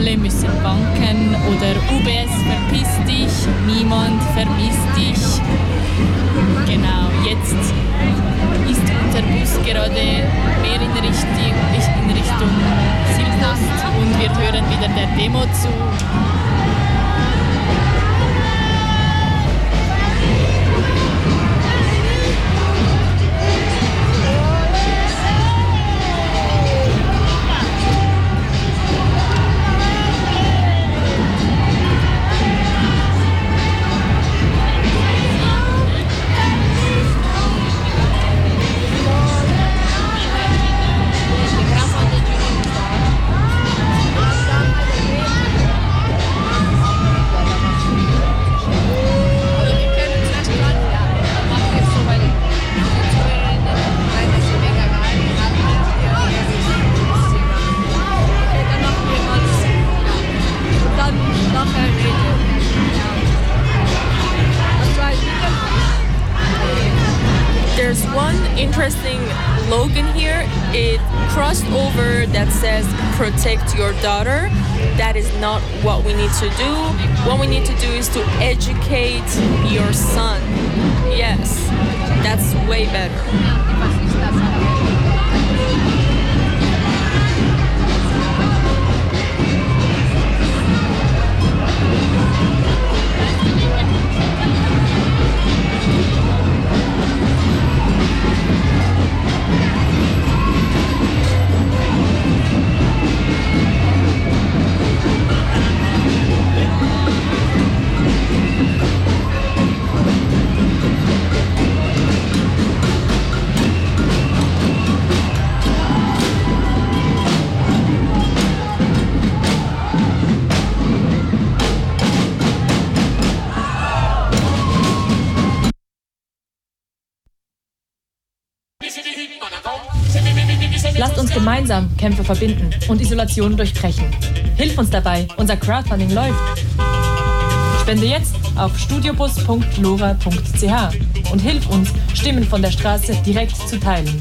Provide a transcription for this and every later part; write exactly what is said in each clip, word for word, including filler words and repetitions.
alle müssen banken oder U B S verpiss dich, niemand vermisst dich. Genau, jetzt ist unser Bus gerade mehr in Richtung, in Richtung Zielpost und wir hören wieder der Demo zu. There's one interesting slogan here. It crossed over that says protect your daughter. That is not what we need to do. What we need to do is to educate your son. Yes, that's way better. Lasst uns gemeinsam Kämpfe verbinden und Isolation durchbrechen. Hilf uns dabei, unser Crowdfunding läuft. Spende jetzt auf studiobus punkt lora punkt c h und hilf uns, Stimmen von der Straße direkt zu teilen.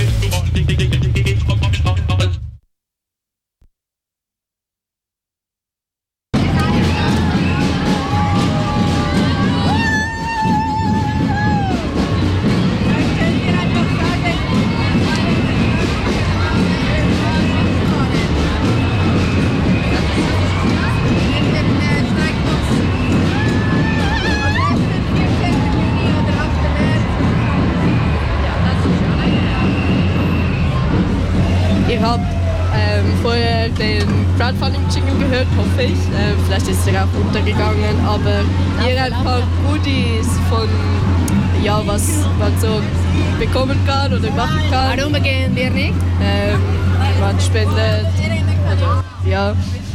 Ihr habt ähm, vorher den Crowdfunding-Jingle gehört, hoffe ich. Äh, vielleicht ist er auch untergegangen, aber hier ein paar Goodies von ja, was man so bekommen kann oder machen kann. Warum gehen wir nicht? Ähm, man spendet oder ja.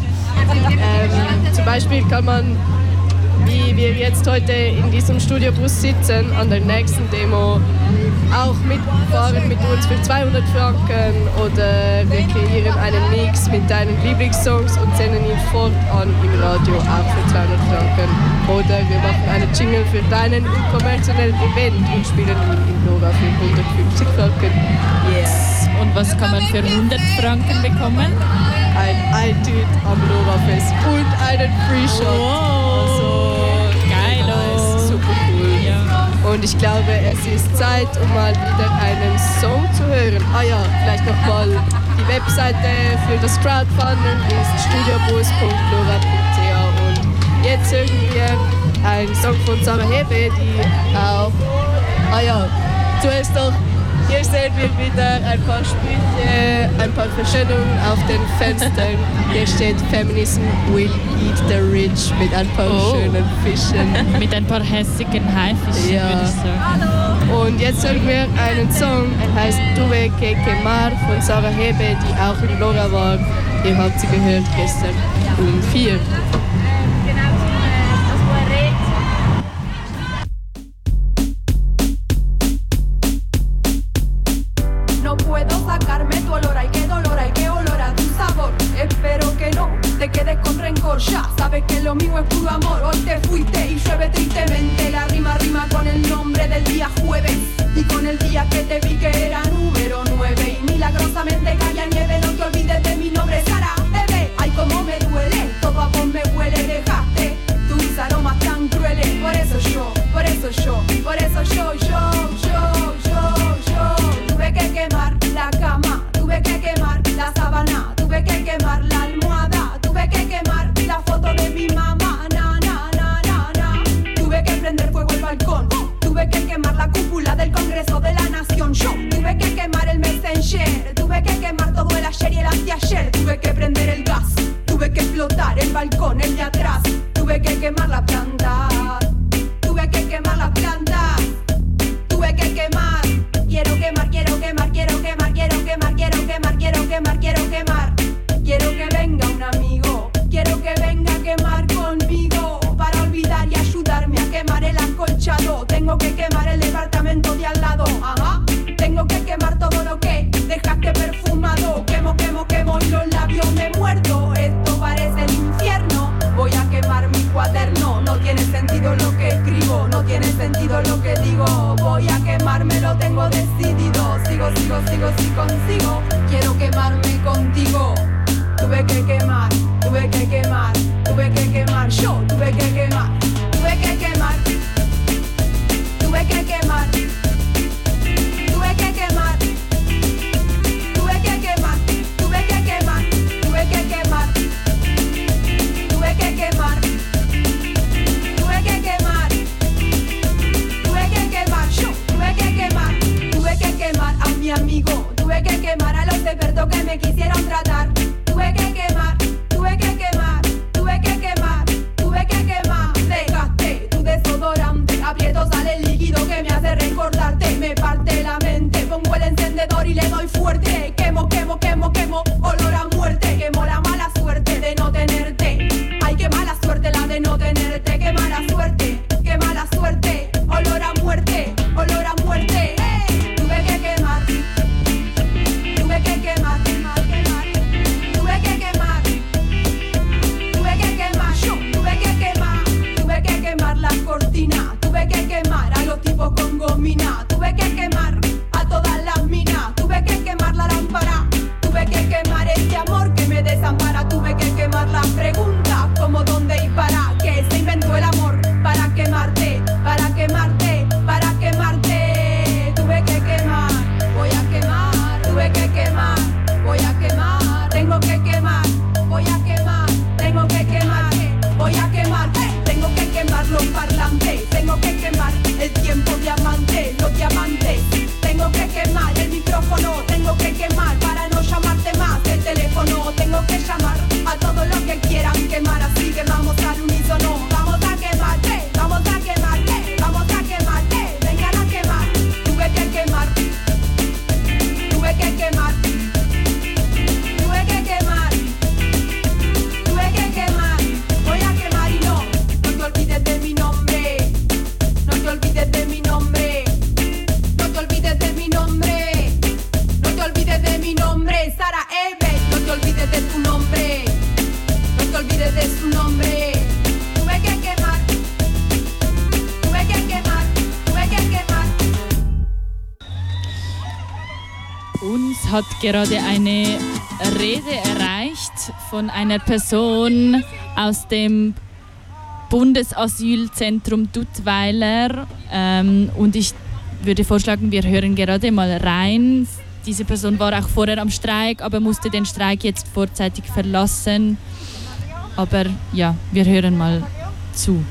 Ähm, zum Beispiel kann man, wie wir jetzt heute in diesem Studiobus sitzen, an der nächsten Demo auch mitfahren mit uns für zweihundert Franken oder wir kreieren einen Mix mit deinen Lieblingssongs und senden ihn fortan im Radio auch für zweihundert Franken. Oder wir machen einen Jingle für deinen unkonventionellen Event und spielen ihn in Lora für hundertfünfzig Franken. Yes. Und was kann man für hundert Franken bekommen? Ein Eintritt am Lora-Fest und einen Free-Shot. Wow. Also, geil. Nice, super cool. Ja. Und ich glaube, es ist Zeit, um mal wieder einen Song zu hören. Ah ja, vielleicht nochmal die Webseite für das Crowdfunding ist studiobus punkt lora punkt c h und jetzt hören wir einen Song von Sarah Hebe, die auch... Ah ja, zuerst noch... Hier sehen wir wieder ein paar Sprüche, ein paar Verschönungen auf den Fenstern. Hier steht Feminism will eat the rich mit ein paar oh. schönen Fischen. Mit ein paar hässigen Haifischen, ja. würde ich sagen. Und jetzt hören wir einen Song, er heißt Tuve que quemar von Sarah Hebe, die auch in Lora war. Ihr habt sie gehört gestern um vier. Ya sabes que lo mío es puro amor. Hoy te fuiste y llueve tristemente. La rima rima con el nombre del día jueves y con el día que te vi que era número nueve. Y milagrosamente caía nieve. No te olvides de mi nombre, Sara, bebé. Ay, cómo me duele ayer tuve que prender el gas, tuve que explotar el balcón, el de atrás, tuve que quemar la planta, tuve que quemar la planta, tuve que quemar. Quiero quemar, quiero quemar, quiero quemar, quiero quemar, quiero quemar, quiero quemar, quiero quemar. Quiero que venga un amigo, quiero que venga a quemar conmigo para olvidar y ayudarme a quemar el acolchado. Tengo que quemar el departamento de al lado, ajá. Tengo que quemar todo lo que dejaste perfumado. Quemo, quemo, quemo y los labios me muerdo. Esto parece el infierno. Voy a quemar mi cuaderno. No tiene sentido lo que escribo, no tiene sentido lo que digo. Voy a quemarme, lo tengo decidido. Sigo, sigo, sigo, si consigo. Quiero quemarme contigo. Tuve que quemar, tuve que quemar, tuve que quemar. Yo tuve que quemar, tuve que quemar, tuve que quemar. Tuve que quemar, tuve que quemar, tuve que quemar, tuve que quemar, tuve que quemar, tuve que quemar, tuve que quemar, yo tuve que quemar, tuve que quemar a mi amigo, tuve que quemar a los expertos que me quisieron tratar, tuve que quemar, tuve que quemar, tuve que quemar, tuve que quemar, dejaste tu desodorante, aprieto sale el líquido que me hace recordarte, me parte la mente, pongo el encendedor y le doy fuerte, quemo, quemo, quemo, quemo, olor a muerte, quemo la mala suerte de no tenerte, ay qué mala suerte la de no tenerte, qué mala suerte, qué mala suerte, olor a muerte, olor a muerte, hey, tuve que quemar, tuve que quemar, quemar, quemar, tuve que quemar, tuve que quemar, yo tuve que quemar, tuve que quemar la cortina, tuve que quemar a los tipos con gomina, tuve que quemar a todas las minas, tuve que quemar la lámpara, tuve que quemar este amor que me desampara, tuve que quemar las preguntas como dónde y para qué se inventó el amor, para quemarte, para quemarte, para quemarte, tuve que quemar, voy a quemar, tuve que quemar, voy a quemar, tengo que quemar, voy a quemar, tengo que quemar, voy a quemar, tengo que quemar los parlantes, tengo que quemar el tiempo diamante, los diamantes, tengo que quemar el micrófono, tengo que quemar para no llamarte más el teléfono, tengo que llamar a todos los que quieran quemar, así que vamos al unísono, vamos a quemar, eh, vamos a quemar, eh, vamos a quemar, eh, vengan a quemar, tuve que quemar, tuve que quemar, tuve que quemar, tuve que quemar, voy a quemar y no, no te olvides de mi nombre, no te olvides de mi nombre, no te olvides de mi nombre, no te olvides de mi nombre, Sara Eve, no te olvides de tu nombre, no te olvides de su nombre, tuve que quemar, tuve que quemar, tuve que quemar. Uns hat gerade eine Rede erreicht von einer Person aus dem Bundesasylzentrum Duttweiler ähm, und ich würde vorschlagen, wir hören gerade mal rein. Diese Person war auch vorher am Streik, aber musste den Streik jetzt vorzeitig verlassen. Aber ja, wir hören mal zu.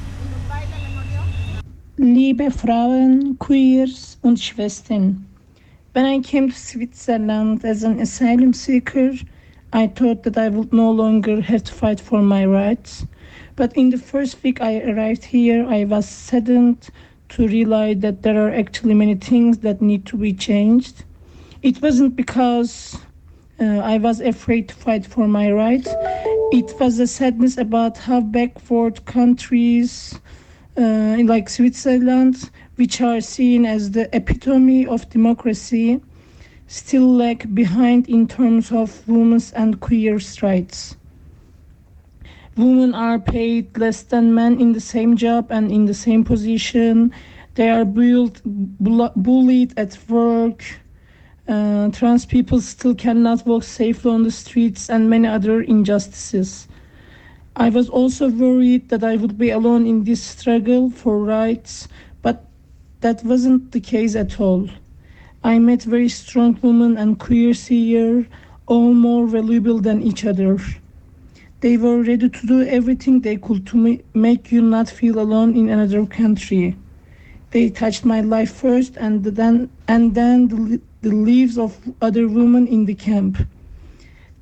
Liebe Frauen, Queers und Schwestern, when I came to Switzerland as an asylum seeker, I thought that I would no longer have to fight for my rights. But in the first week I arrived here, I was saddened to realize that there are actually many things that need to be changed. It wasn't because uh, I was afraid to fight for my rights. It was a sadness about how backward countries uh, like Switzerland, which are seen as the epitome of democracy, still lag behind in terms of women's and queer rights. Women are paid less than men in the same job and in the same position. They are bulled, bull- bullied at work. Uh, trans people still cannot walk safely on the streets and many other injustices. I was also worried that I would be alone in this struggle for rights, but that wasn't the case at all. I met very strong women and queers here, all more valuable than each other. They were ready to do everything they could to ma- make you not feel alone in another country. They touched my life first and then and then the, the lives of other women in the camp.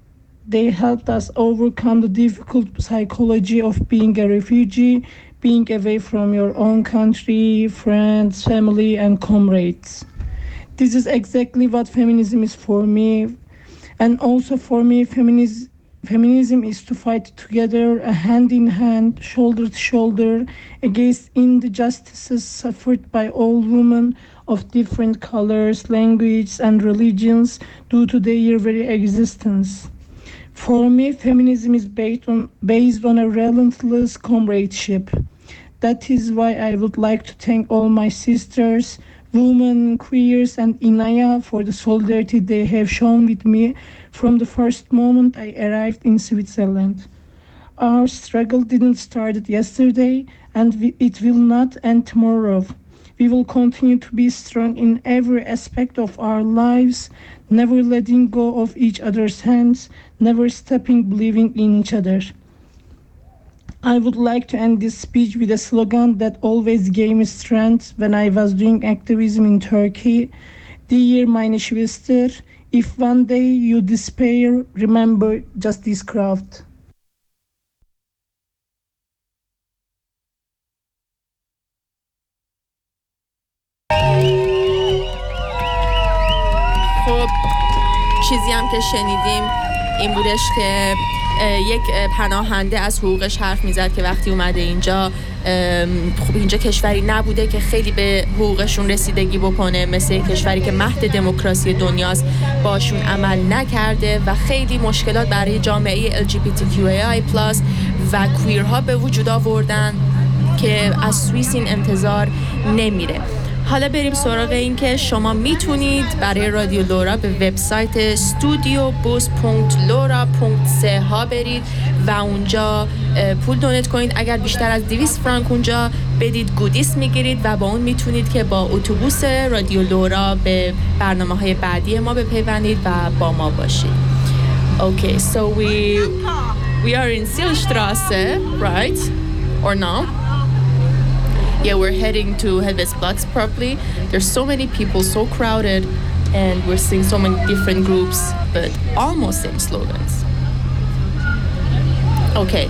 They helped us overcome the difficult psychology of being a refugee, being away from your own country, friends, family, and comrades. This is exactly what feminism is for me. And also for me, feminism, feminism is to fight together, a hand in hand, shoulder to shoulder, against injustices suffered by all women of different colors, languages, and religions due to their very existence. For me, feminism is based on, based on a relentless comradeship. That is why I would like to thank all my sisters, women, queers, and Inaya for the solidarity they have shown with me from the first moment I arrived in Switzerland. Our struggle didn't start yesterday, and we, it will not end tomorrow. We will continue to be strong in every aspect of our lives, never letting go of each other's hands, never stopping believing in each other. I would like to end this speech with a slogan that always gave me strength when I was doing activism in Turkey. Dear meine Schwester, if one day you despair, remember just this craft. خب چیزی هم که شنیدیم این بودش که یک پناهنده از حقوقش حرف میزد که وقتی اومده اینجا خب اینجا کشوری نبوده که خیلی به حقوقشون رسیدگی بکنه، مثل کشوری که مهد دموکراسی دنیاست باشون عمل نکرده و خیلی مشکلات برای جامعه ال جی بی تی کیو ای آی پلاس و کویرها به وجود آوردن که از سوئیس این انتظار نمیره. حالا بریم سراغ این که شما میتونید برای رادیو لورا به وبسایت استودیو بوس دات لورا دات سی ها برید و اونجا پول دونیت کنید. اگر بیشتر از دویست فرانک اونجا بدید گودیس میگیرید و با اون میتونید که با اتوبوس رادیو لورا به برنامه های بعدی ما بپیوندید و با ما باشید. Okay, so we we are in Silstrasse, right? Or no? Yeah, we're heading to Helvetsplatz probably. There's so many people, so crowded, and we're seeing so many different groups, but almost same slogans. Okay.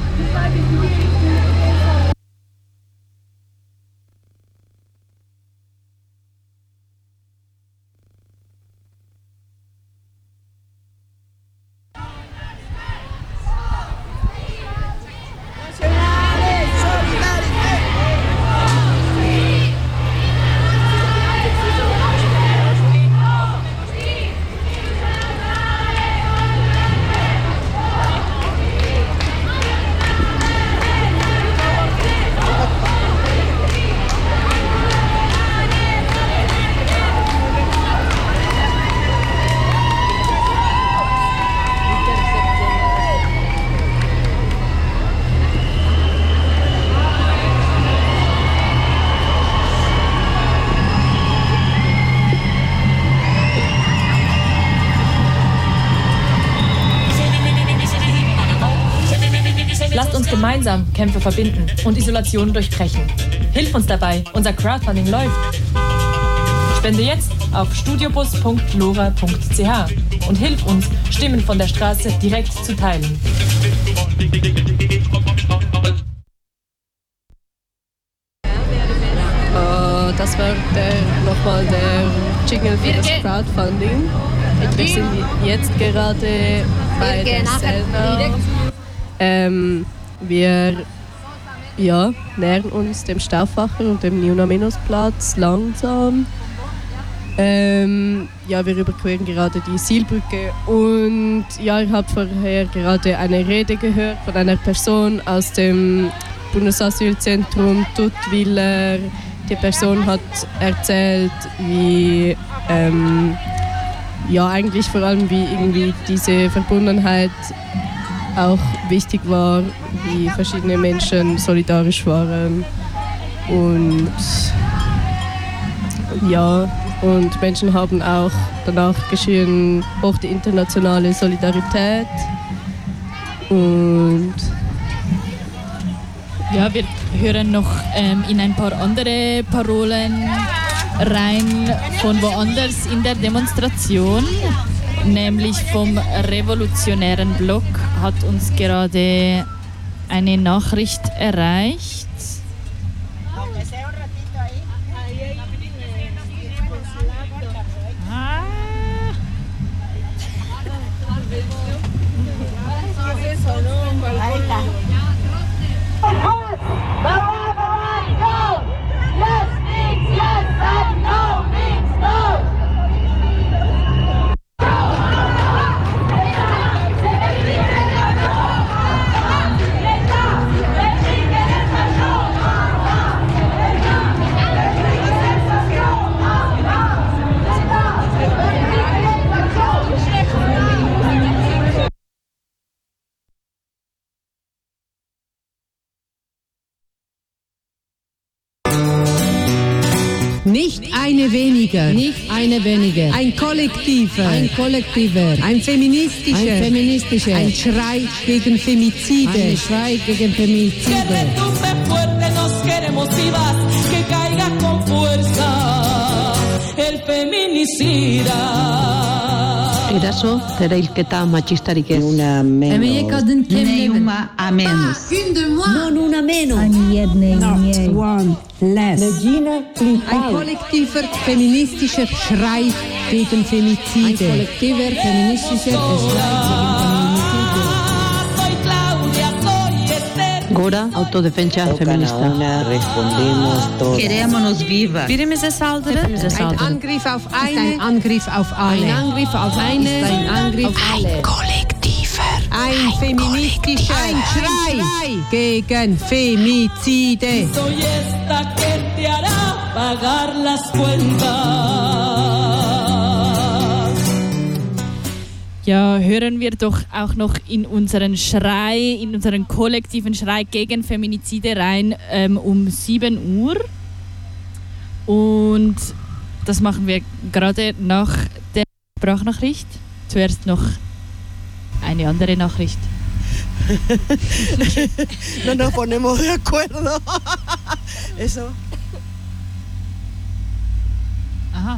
Lasst uns gemeinsam Kämpfe verbinden und Isolation durchbrechen. Hilf uns dabei, unser Crowdfunding läuft. Spende jetzt auf studiobus punkt lora punkt c h und hilf uns, Stimmen von der Straße direkt zu teilen. Uh, das war der, nochmal der Jingle für das Crowdfunding. Wir sind jetzt gerade bei der Selma. Ähm, wir ja, nähern uns dem Stauffacher und dem Niuna-Minus-Platz langsam. Ähm, ja, wir überqueren gerade die Sielbrücke und ja, ich habe vorher gerade eine Rede gehört von einer Person aus dem Bundesasylzentrum Tuttwiller. Die Person hat erzählt, wie ähm, ja, eigentlich vor allem wie irgendwie diese Verbundenheit auch wichtig war, wie verschiedene Menschen solidarisch waren und ja, und Menschen haben auch danach geschrien, hoch die internationale Solidarität und ja, wir hören noch ähm, in ein paar andere Parolen rein von woanders in der Demonstration. nämlich vom Revolutionären Block hat uns gerade eine Nachricht erreicht. Nicht eine weniger. Nicht eine weniger. Ein kollektiver. Ein kollektiver. Ein feministischer. Ein feministischer. Ein Schrei gegen Femizide. Ein Schrei gegen Femizide. Eraso erailketa matxistarik ez. Una menos. Emeie kadın Neuma a menos. Non una menos. Not one less. Ein kollektiver feministischer Schrei gegen Femizide. Ein kollektiver feministischer Schrei gegen Gora autodefensa feminista. Respondemos todos. Querémonos viva. Birimize saldırı. Ein Angriff auf eine. Ein Angriff auf alle. Ein Angriff auf eine. Ein Angriff auf alle. Kollektiver. Ein feministischer ein Schrei gegen Femizide. Ja, hören wir doch auch noch in unseren Schrei, in unseren kollektiven Schrei gegen Feminizide rein ähm, um sieben Uhr. Und das machen wir gerade nach der Sprachnachricht. Zuerst noch eine andere Nachricht. No nos ponemos de acuerdo. Eso. Aha.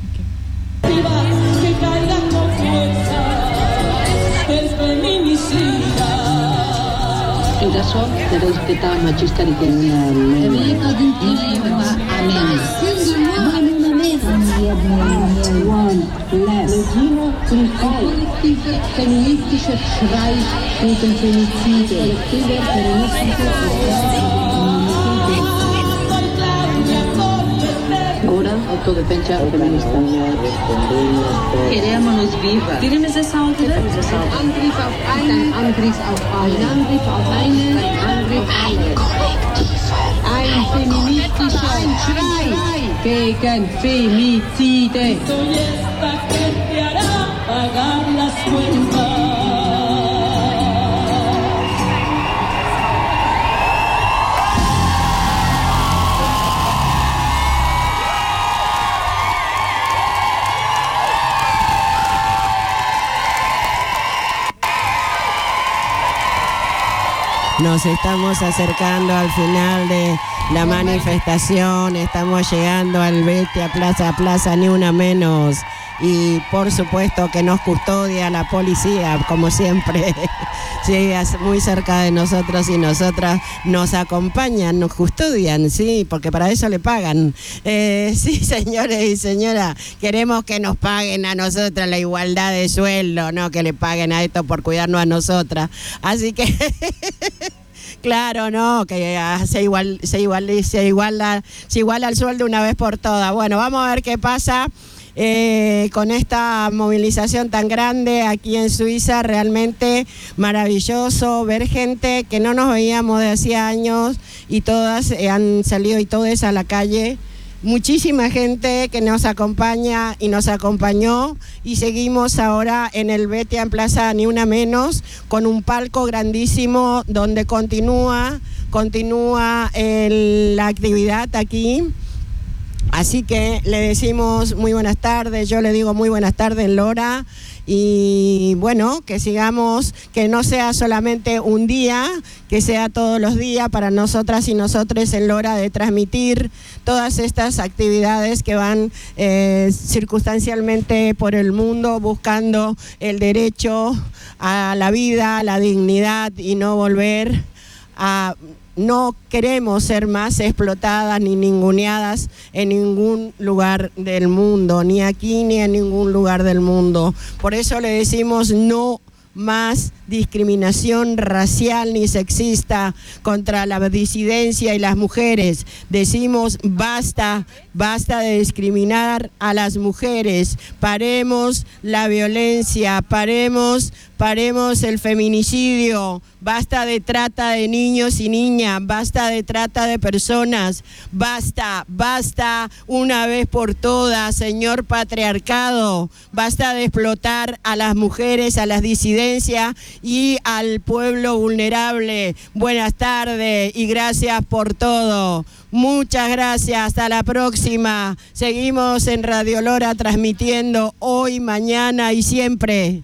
Eraso erailketa matxistarik ez. Emeie kadın neuma a menos. Non una menos. One less. Ein kollektiver feministischer Schrei gegen Femizide. Kollektiver feministischer Schrei. Gora autodefensa feminista. Querémonos viva. Birimize saldırı. Ein Angriff auf eine. Ein Angriff auf alle. Ein Angriff auf eine. Ein Angriff auf alle. Kollektiver. Ein feministischer ein Schrei gegen Femizide. Nos estamos acercando al final de la manifestación, estamos llegando al Betia Plaza, Plaza Ni Una Menos, y por supuesto que nos custodia la policía, como siempre, sí, muy cerca de nosotros y nosotras, nos acompañan, nos custodian, sí, porque para eso le pagan. Eh, sí, señores y señoras, queremos que nos paguen a nosotras la igualdad de sueldo, no que le paguen a esto por cuidarnos a nosotras. Así que... Claro, no, que se igual, se igual, se iguala, se iguala el sueldo una vez por todas. Bueno, vamos a ver qué pasa eh, con esta movilización tan grande aquí en Suiza. Realmente maravilloso ver gente que no nos veíamos de hacía años y todas eh, han salido y todas a la calle. Muchísima gente que nos acompaña y nos acompañó, y seguimos ahora en el Betia en Plaza Ni Una Menos con un palco grandísimo donde continúa, continúa el, la actividad aquí. Así que le decimos muy buenas tardes, yo le digo muy buenas tardes, Lora, y bueno, que sigamos, que no sea solamente un día, que sea todos los días para nosotras y nosotros en Lora de transmitir todas estas actividades que van eh, circunstancialmente por el mundo buscando el derecho a la vida, a la dignidad y no volver a... No queremos ser más explotadas ni ninguneadas en ningún lugar del mundo, ni aquí ni en ningún lugar del mundo. Por eso le decimos no más discriminación racial ni sexista contra la disidencia y las mujeres. Decimos basta, basta de discriminar a las mujeres. Paremos la violencia, paremos, paremos el feminicidio. Basta de trata de niños y niñas, basta de trata de personas, basta, basta una vez por todas, señor patriarcado, basta de explotar a las mujeres, a las disidencias y al pueblo vulnerable. Buenas tardes y gracias por todo. Muchas gracias, hasta la próxima. Seguimos en Radio Lora transmitiendo hoy, mañana y siempre.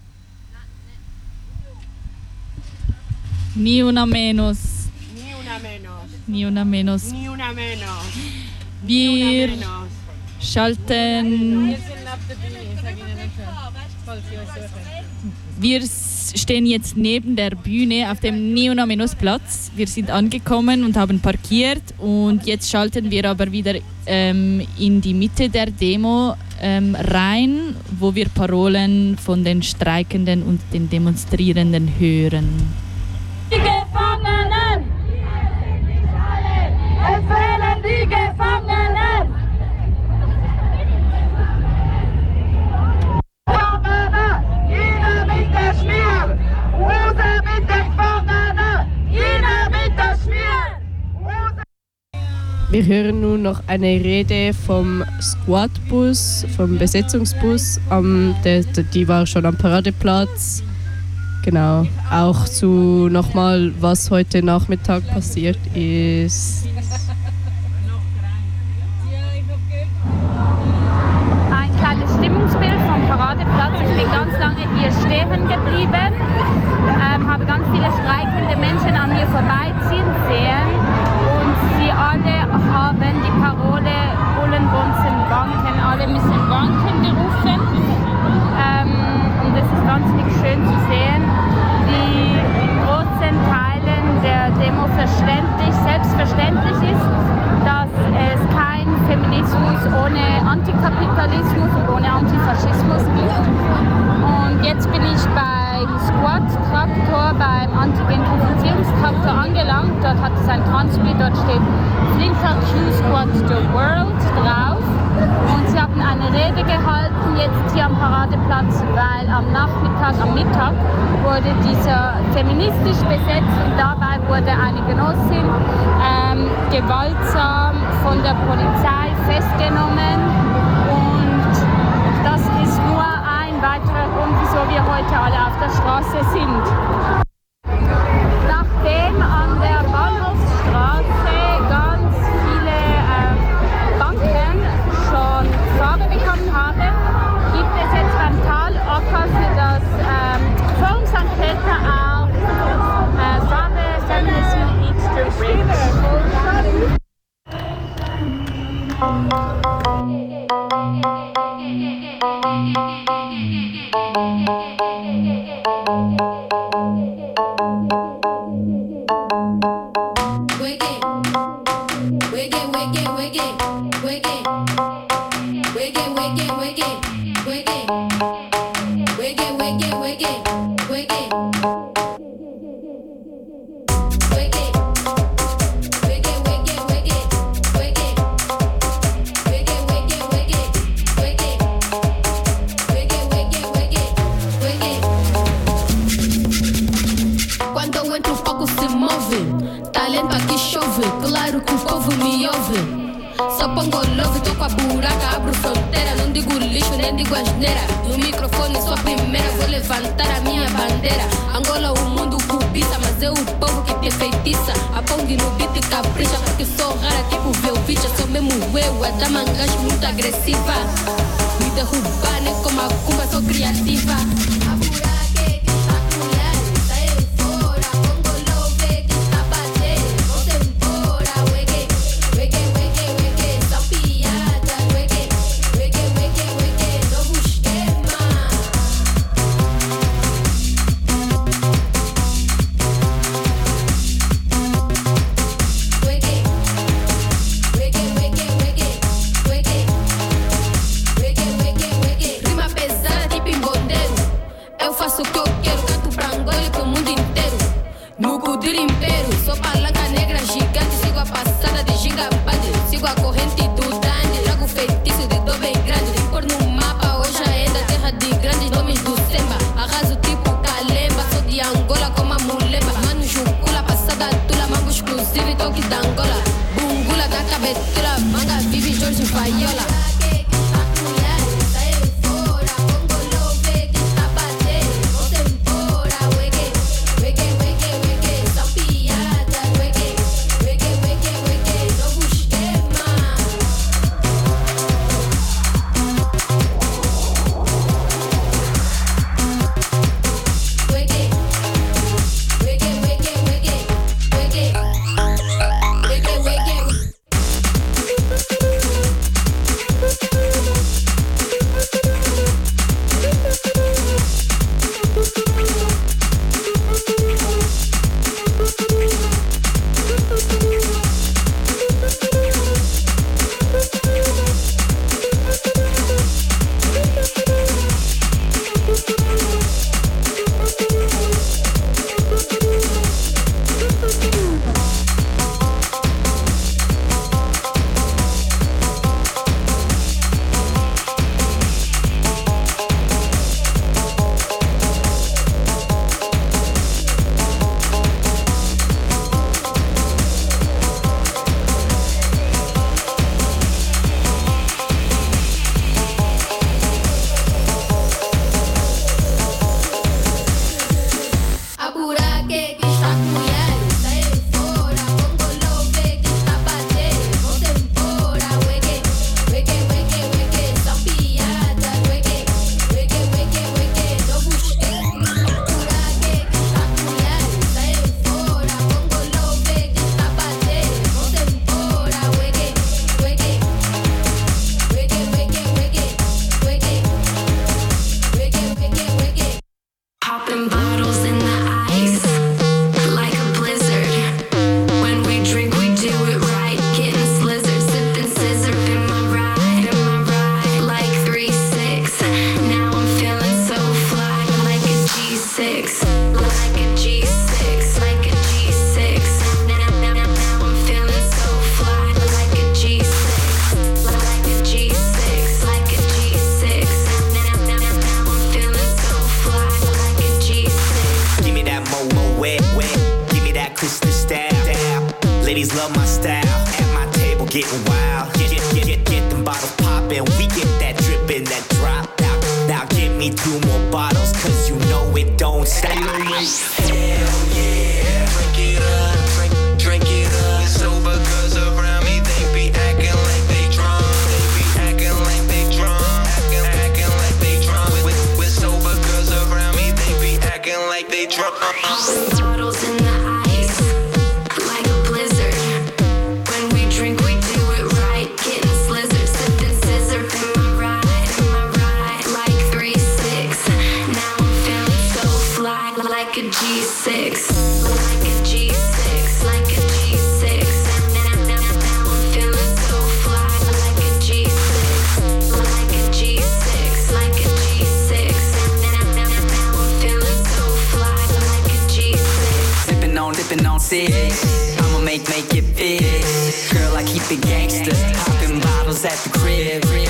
Ni una menos. Ni una menos. Ni una menos. Ni una menos. Wir schalten. Wir stehen jetzt neben der Bühne auf dem Ni una menos Platz. Wir sind angekommen und haben parkiert und jetzt schalten wir aber wieder ähm, in die Mitte der Demo ähm, rein, wo wir Parolen von den Streikenden und den Demonstrierenden hören. Die Gefangenen! Es fehlen die Gefangenen! Gefangene! Jeder mit der Schmier! Hose mit den Gefangenen! Jeder mit der Schmier! Wir hören nun noch eine Rede vom Squadbus, vom Besetzungsbus. Um, der, die war schon am Paradeplatz. Genau, auch zu nochmal, was heute Nachmittag passiert ist. Ein kleines Stimmungsbild vom Paradeplatz. Ich bin ganz lange hier stehen geblieben, ähm, habe ganz viele streikende Menschen an mir vorbeiziehen sehen und sie alle haben die Parole Bullen, Bunzen, Banken, alle müssen Banken gerufen. Ähm, und es ist wahnsinnig schön zu sehen, wie in großen Teilen der Demo verständlich, selbstverständlich ist, dass es kein Feminismus ohne Antikapitalismus und ohne Antifaschismus gibt. Und jetzt bin ich beim Squad-Traktor, beim Antigentrifizierungstraktor angelangt. Dort hat es ein Transbild, dort steht Flinter Q Squad the World drauf. Und sie haben eine Rede gehalten, jetzt hier am Paradeplatz, weil am Nachmittag, am Mittag wurde dieser feministisch besetzt und dabei wurde eine Genossin ähm, gewaltsam von der Polizei festgenommen. Und das ist nur ein weiterer Grund, wieso wir heute alle auf der Straße sind. Nachdem an der Bahnhofsstraße ganz viele äh, Banken schon Farbe bekommen haben, gibt es jetzt beim Talacker für das ähm, Forum Sankt Peter auch äh, Farbe Feminism Eats the Rich. Quando eu entro o fogo se move. Talento aqui chove, claro que o povo me ouve. Só pongo love, tô com a buraca, abro fronteira. Não digo lixo, nem digo asneira. No microfone sou a primeira, vou levantar a minha bandeira. Angola, o mundo cobiça, mas é o povo que te feitiça. A Pong no beat capricha, porque sou rara tipo Velvicha. Sou mesmo eu, a dama gajo muito agressiva. Me derrubar, nem como a cumba, sou criativa. I'ma make, make it big. Girl, I keep it gangster. Popping bottles at the crib.